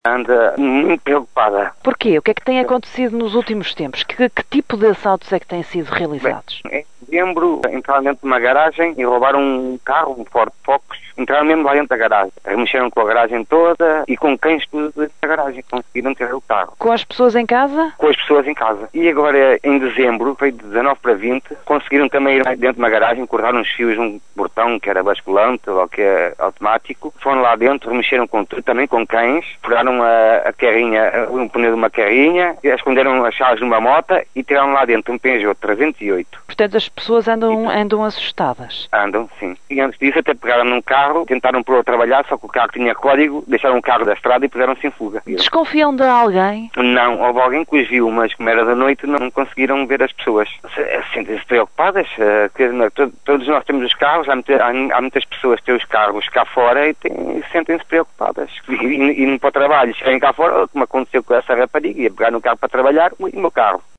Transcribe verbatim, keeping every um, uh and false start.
anda muito preocupada. Porquê? O que é que tem acontecido nos últimos tempos? Que, que tipo de assaltos é que têm sido realizados? Bem, em dezembro entraram dentro de uma garagem e roubaram um carro, um Ford Focus. Entraram mesmo lá dentro da garagem. Remexeram com a garagem toda e com cães tudo dentro da garagem. Conseguiram tirar o carro. Com as pessoas em casa? Com as pessoas em casa. E agora, em dezembro, foi de dezanove para vinte, conseguiram também ir dentro de uma garagem, cortaram uns fios, um portão que era basculante ou que é automático. Foram lá dentro, remexeram com tudo, também com cães. Furaram a, a carrinha, um pneu de uma carrinha, esconderam as chaves numa moto e tiraram lá dentro um Peugeot trezentos e oito. Portanto, as pessoas andam, andam assustadas? Andam, sim. E antes disso até pegaram num carro, tentaram pôr a trabalhar, só que o carro tinha código, deixaram o carro da estrada e puseram-se em fuga. Desconfiam de alguém? Não, houve alguém que os viu, mas como era da noite não conseguiram ver as pessoas. Sentem-se preocupadas, que todos nós temos os carros, há, muita, há muitas pessoas que têm os carros cá fora e, e sentem-se preocupadas. E, e, e para o trabalho, chegarem cá fora, como aconteceu com essa rapariga, ia pegar no carro para trabalhar e o meu carro.